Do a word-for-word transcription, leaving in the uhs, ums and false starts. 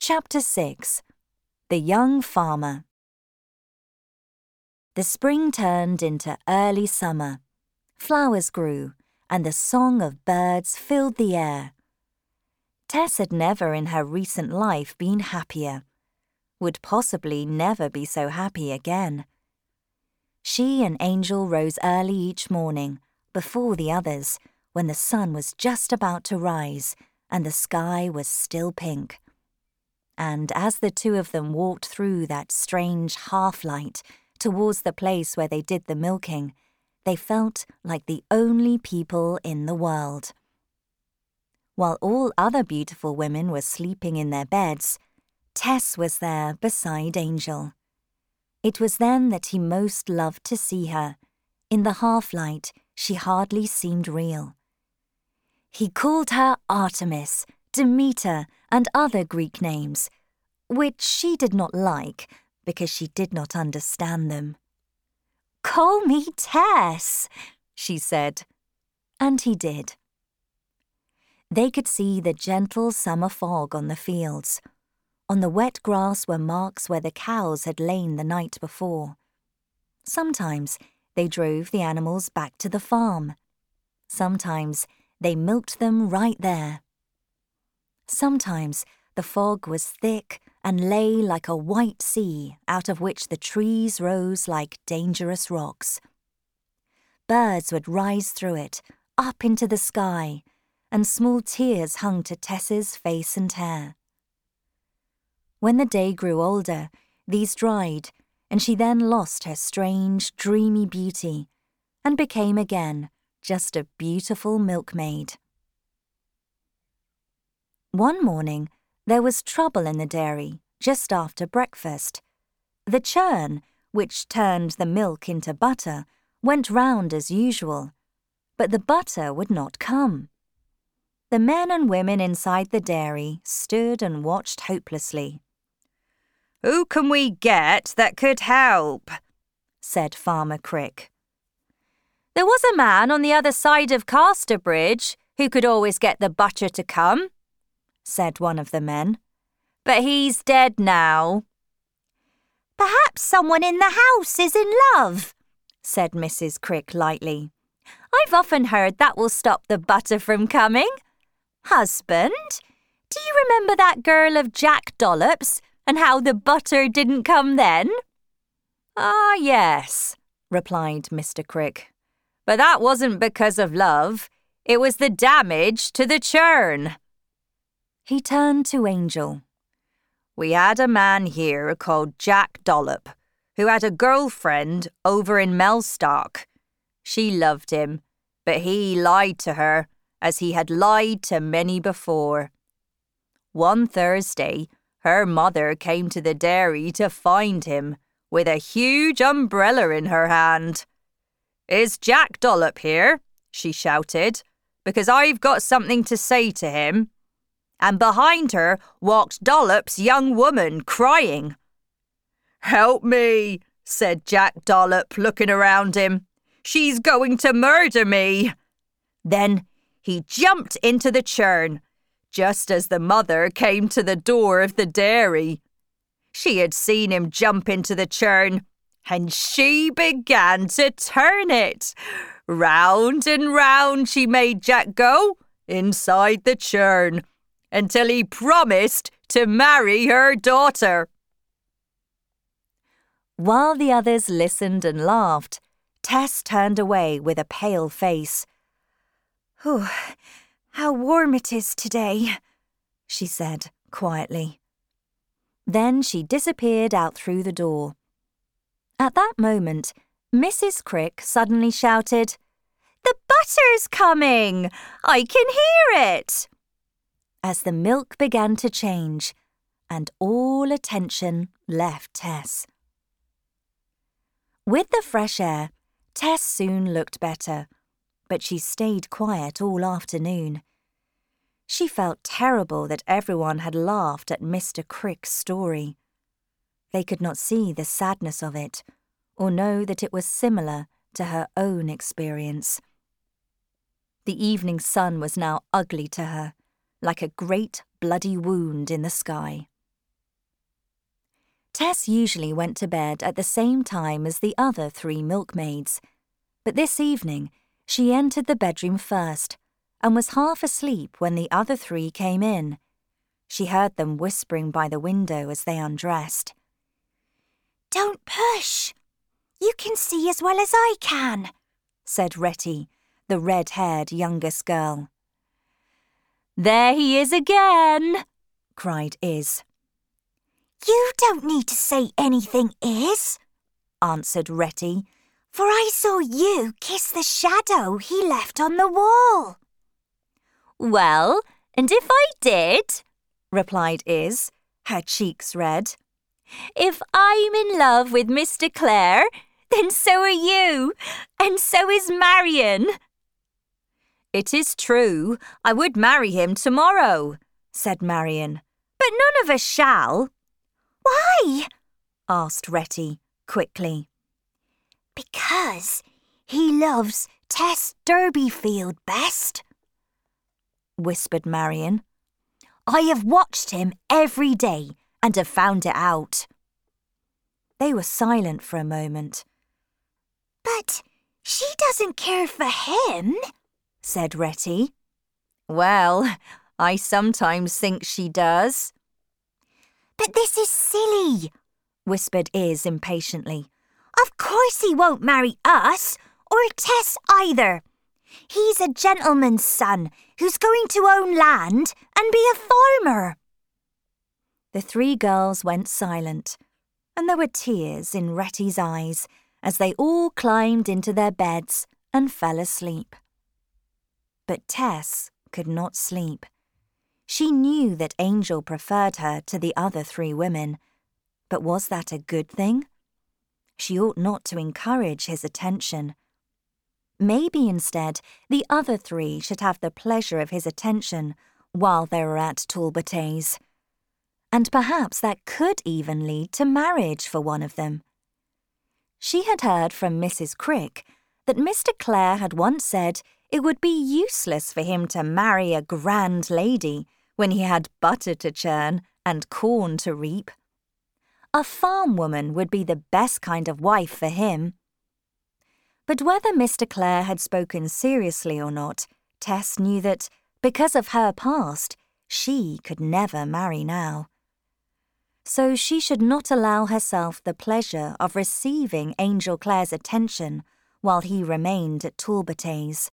Chapter six. The Young Farmer. The spring turned into early summer. Flowers grew, and the song of birds filled the air. Tess had never in her recent life been happier, would possibly never be so happy again. She and Angel rose early each morning, before the others, when the sun was just about to rise and the sky was still pink. And as the two of them walked through that strange half-light towards the place where they did the milking, they felt like the only people in the world. While all other beautiful women were sleeping in their beds, Tess was there beside Angel. It was then that he most loved to see her. In the half-light, she hardly seemed real. He called her Artemis, Demeter, and other Greek names, which she did not like because she did not understand them. "Call me Tess," she said, and he did. They could see the gentle summer fog on the fields. On the wet grass were marks where the cows had lain the night before. Sometimes they drove the animals back to the farm. Sometimes they milked them right there. Sometimes the fog was thick and lay like a white sea out of which the trees rose like dangerous rocks. Birds would rise through it, up into the sky, and small tears hung to Tess's face and hair. When the day grew older, these dried, and she then lost her strange, dreamy beauty, and became again just a beautiful milkmaid. One morning, there was trouble in the dairy just after breakfast. The churn, which turned the milk into butter, went round as usual, but the butter would not come. The men and women inside the dairy stood and watched hopelessly. "Who can we get that could help?" said Farmer Crick. "There was a man on the other side of Casterbridge who could always get the butter to come," said one of the men. "But he's dead now." "Perhaps someone in the house is in love," said Missus Crick lightly. "I've often heard that will stop the butter from coming. Husband, do you remember that girl of Jack Dollop's and how the butter didn't come then?" "Ah, yes," replied Mister Crick. "But that wasn't because of love. It was the damage to the churn." He turned to Angel. "We had a man here called Jack Dollop, who had a girlfriend over in Mellstock. She loved him, but he lied to her, as he had lied to many before. One Thursday, her mother came to the dairy to find him, with a huge umbrella in her hand. 'Is Jack Dollop here?' she shouted, 'because I've got something to say to him.' And behind her walked Dollop's young woman, crying. 'Help me,' said Jack Dollop, looking around him. 'She's going to murder me.' Then he jumped into the churn, just as the mother came to the door of the dairy. She had seen him jump into the churn, and she began to turn it. Round and round she made Jack go, inside the churn, until he promised to marry her daughter." While the others listened and laughed, Tess turned away with a pale face. "Oh, how warm it is today," she said quietly. Then she disappeared out through the door. At that moment, Missus Crick suddenly shouted, "The butter's coming! I can hear it!" as the milk began to change, and all attention left Tess. With the fresh air, Tess soon looked better, but she stayed quiet all afternoon. She felt terrible that everyone had laughed at Mister Crick's story. They could not see the sadness of it, or know that it was similar to her own experience. The evening sun was now ugly to her, like a great bloody wound in the sky. Tess usually went to bed at the same time as the other three milkmaids, but this evening she entered the bedroom first and was half asleep when the other three came in. She heard them whispering by the window as they undressed. "Don't push. You can see as well as I can," said Retty, the red-haired youngest girl. "There he is again," cried Iz. "You don't need to say anything, Iz," answered Retty, "for I saw you kiss the shadow he left on the wall." "Well, and if I did," replied Iz, her cheeks red. "If I'm in love with Mister Clare, then so are you, and so is Marion." "It is true, I would marry him tomorrow," said Marion, "but none of us shall." "Why?" asked Retty quickly. "Because he loves Tess Durbeyfield best," whispered Marion. "I have watched him every day and have found it out." They were silent for a moment. "But she doesn't care for him," said Retty. "Well, I sometimes think she does." "But this is silly," whispered Iz impatiently. "Of course he won't marry us, or Tess either. He's a gentleman's son who's going to own land and be a farmer." The three girls went silent, and there were tears in Retty's eyes as they all climbed into their beds and fell asleep. But Tess could not sleep. She knew that Angel preferred her to the other three women, but was that a good thing? She ought not to encourage his attention. Maybe instead the other three should have the pleasure of his attention while they were at Talbotay's. And perhaps that could even lead to marriage for one of them. She had heard from Missus Crick that Mister Clare had once said it would be useless for him to marry a grand lady when he had butter to churn and corn to reap. A farm woman would be the best kind of wife for him. But whether Mister Clare had spoken seriously or not, Tess knew that, because of her past, she could never marry now. So she should not allow herself the pleasure of receiving Angel Clare's attention while he remained at Talbotay's.